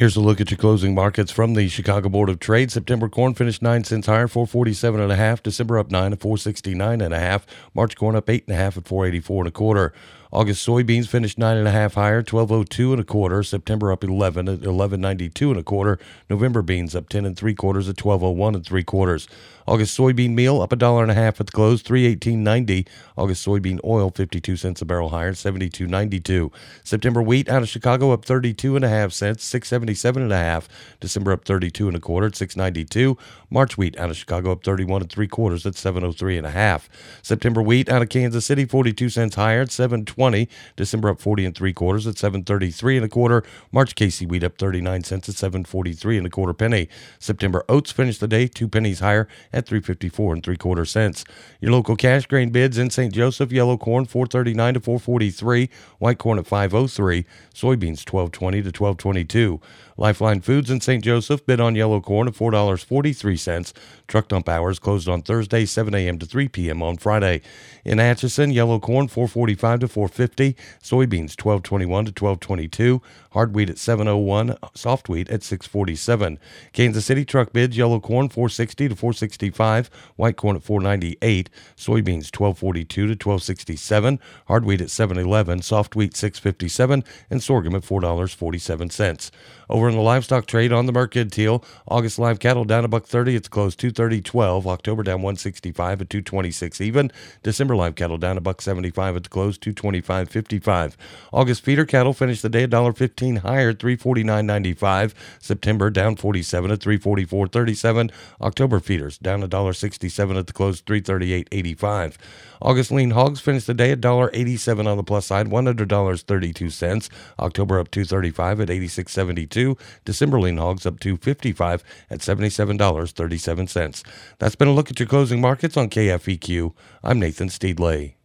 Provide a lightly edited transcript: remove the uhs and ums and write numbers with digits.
Here's a look at your closing markets from the Chicago Board of Trade. September corn finished 9 cents higher, 447.5. December up 9 at 469.5. March corn up 8.5 at 484.25. August soybeans finished 9.5 higher, 1202.25. September up 11 at 1192.25. November beans up 10 3/4 at 1201 3/4. August soybean meal up $1.50 at the close, 318.90. August soybean oil 52 cents a barrel higher, 72.92. September wheat out of Chicago up 32.5 cents, 677.5. December up 32.25 at 692. March wheat out of Chicago up 31 3/4 at 703.5. September wheat out of Kansas City 42 cents higher at 720. December up 40 3/4 at 733.25. March KC wheat up 39 cents at 743.25 penny. September oats finished the day 2 pennies higher at 354 3/4 cents. Your local cash grain bids in St. Joseph: yellow corn 439 to 443, white corn at 503, soybeans 1220 to 1222. Lifeline Foods in St. Joseph bid on yellow corn at $4.43. Truck dump hours closed on Thursday 7 a.m. to 3 p.m. on Friday. In Atchison, yellow corn 445 to 450, soybeans 1221 to 1222, hard wheat at 701, soft wheat at 647. Kansas City truck bids: yellow corn 460 to 465, white corn at 498, soybeans 1242 to 1267, hard wheat at 711, soft wheat 657, and sorghum at $4.47. Over in the livestock trade on the Mercantile, August live cattle down $1.30. It's closed 230.12. October down 165 at 226 even. December live cattle down $1.75 at the close, 225.55. August feeder cattle finished the day $1.15 higher, 349.95. September down 47 at 344.37. October feeders down $1.67 at the close, 338.85. August lean hogs finished the day at $1.87 on the plus side, $100.32. October up 235 at 86.72. December lean hogs up 255 at $77.37. That's been a look at your closing markets on KFEQ. I'm Nathan Steedley.